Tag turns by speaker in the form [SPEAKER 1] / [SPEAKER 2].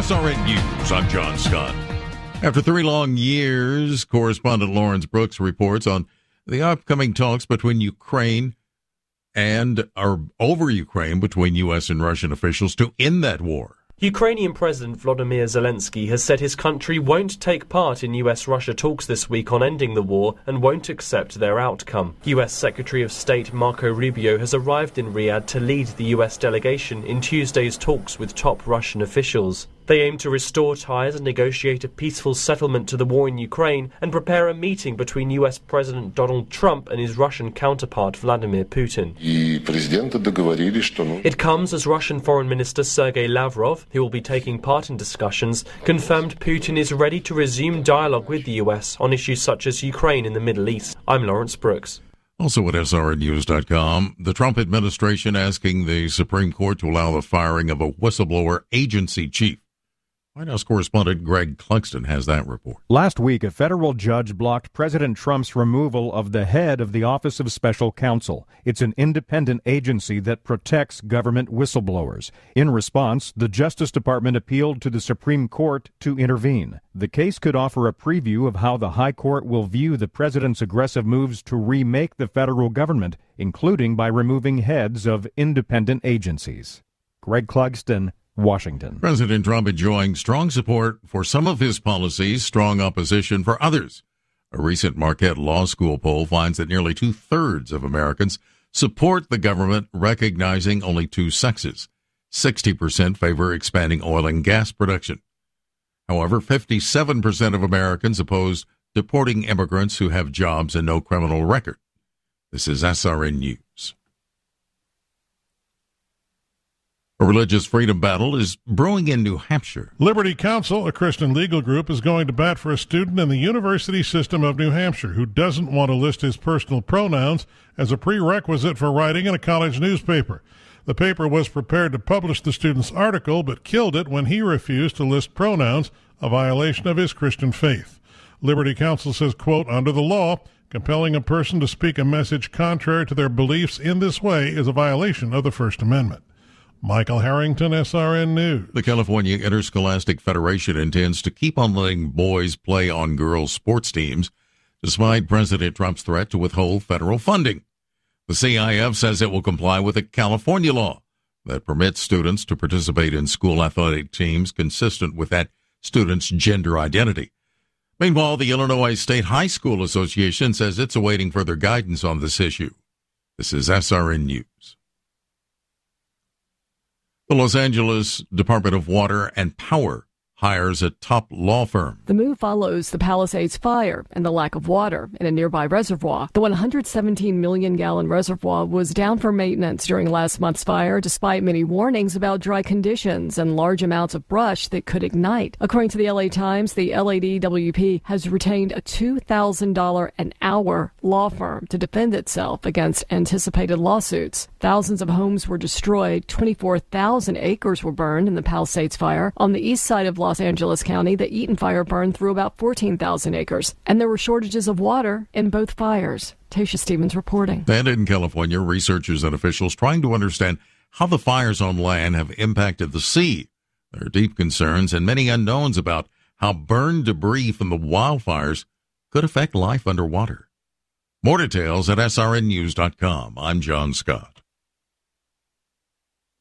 [SPEAKER 1] SRN News, I'm John Scott. After 3 long years, correspondent Lawrence Brooks reports on the upcoming talks between Ukraine over Ukraine between U.S. and Russian officials to end that war.
[SPEAKER 2] Ukrainian President Volodymyr Zelensky has said his country won't take part in US-Russia talks this week on ending the war and won't accept their outcome. US Secretary of State Marco Rubio has arrived in Riyadh to lead the US delegation in Tuesday's talks with top Russian officials. They aim to restore ties and negotiate a peaceful settlement to the war in Ukraine and prepare a meeting between US President Donald Trump and his Russian counterpart Vladimir Putin. It comes as Russian Foreign Minister Sergei Lavrov, who will be taking part in discussions, confirmed Putin is ready to resume dialogue with the US on issues such as Ukraine and the Middle East. I'm Lawrence Brooks.
[SPEAKER 1] Also at SRNnews.com, the Trump administration asking the Supreme Court to allow the firing of a whistleblower agency chief. White House correspondent Greg Clugston has that report.
[SPEAKER 3] Last week, a federal judge blocked President Trump's removal of the head of the Office of Special Counsel. It's an independent agency that protects government whistleblowers. In response, the Justice Department appealed to the Supreme Court to intervene. The case could offer a preview of how the High Court will view the president's aggressive moves to remake the federal government, including by removing heads of independent agencies. Greg Clugston, Washington.
[SPEAKER 1] President Trump enjoying strong support for some of his policies, strong opposition for others. A recent Marquette Law School poll finds that nearly 2/3 of Americans support the government recognizing only 2 sexes. 60% favor expanding oil and gas production. However, 57% of Americans oppose deporting immigrants who have jobs and no criminal record. This is SRN News. A religious freedom battle is brewing in New Hampshire.
[SPEAKER 4] Liberty Counsel, a Christian legal group, is going to bat for a student in the university system of New Hampshire who doesn't want to list his personal pronouns as a prerequisite for writing in a college newspaper. The paper was prepared to publish the student's article, but killed it when he refused to list pronouns, a violation of his Christian faith. Liberty Counsel says, quote, under the law, compelling a person to speak a message contrary to their beliefs in this way is a violation of the First Amendment. Michael Harrington, SRN News.
[SPEAKER 1] The California Interscholastic Federation intends to keep on letting boys play on girls' sports teams, despite President Trump's threat to withhold federal funding. The CIF says it will comply with a California law that permits students to participate in school athletic teams consistent with that student's gender identity. Meanwhile, the Illinois State High School Association says it's awaiting further guidance on this issue. This is SRN News. The Los Angeles Department of Water and Power hires a top law firm.
[SPEAKER 5] The move follows the Palisades fire and the lack of water in a nearby reservoir. The 117 million gallon reservoir was down for maintenance during last month's fire, despite many warnings about dry conditions and large amounts of brush that could ignite. According to the LA Times, the LADWP has retained a $2,000 an hour law firm to defend itself against anticipated lawsuits. Thousands of homes were destroyed. 24,000 acres were burned in the Palisades fire. On the east side of Los Angeles County, the Eaton fire burned through about 14,000 acres, and there were shortages of water in both fires. Tasha Stevens reporting.
[SPEAKER 1] And in California, researchers and officials trying to understand how the fires on land have impacted the sea. There are deep concerns and many unknowns about how burned debris from the wildfires could affect life underwater. More details at srnnews.com. I'm John Scott.